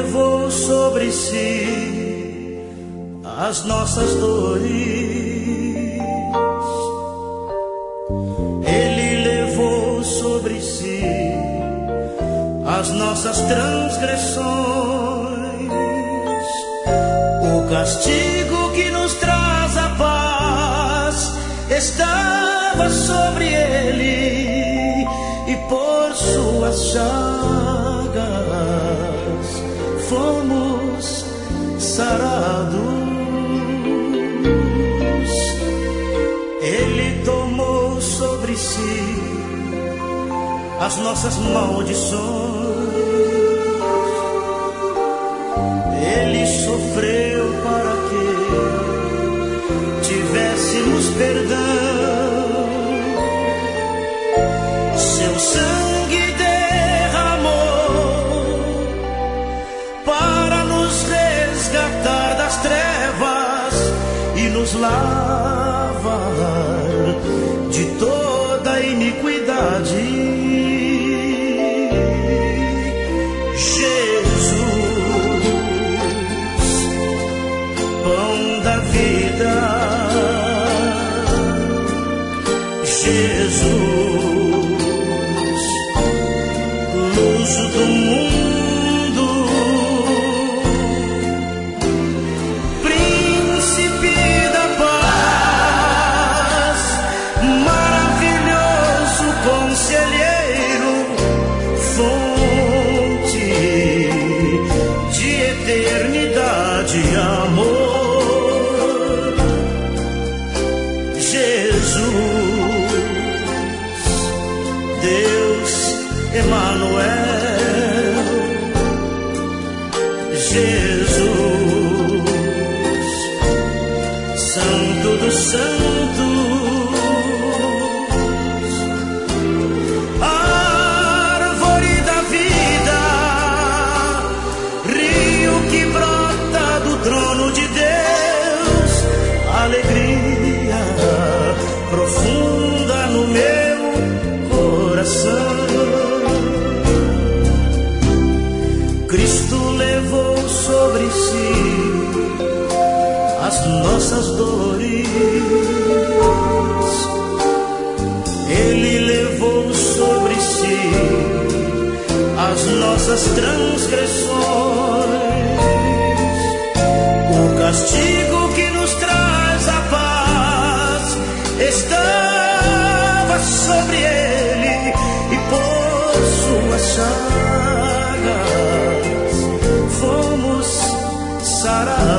levou sobre si as nossas dores. Ele levou sobre si as nossas transgressões. O castigo que nos traz a paz estava sobre ele, e por suas chagas fomos sarados. Ele tomou sobre si as nossas maldições. Ele sofreu para que tivéssemos perdão. Seu sangue derramou para nos resgatar das trevas e nos lavar de toda iniquidade. Jesus, luz do mundo, príncipe da paz, maravilhoso conselheiro, fonte de eternidade e amor. Jesus, Deus Emanuel, Jesus, Santo dos Santos, árvore da vida, rio que brota do trono de Deus, alegria profunda no meu coração. Cristo levou sobre si as nossas dores. Ele levou sobre si as nossas transgressões. O castigo que nos traz a paz estava sobre ele, e por suas chagas fomos sarados.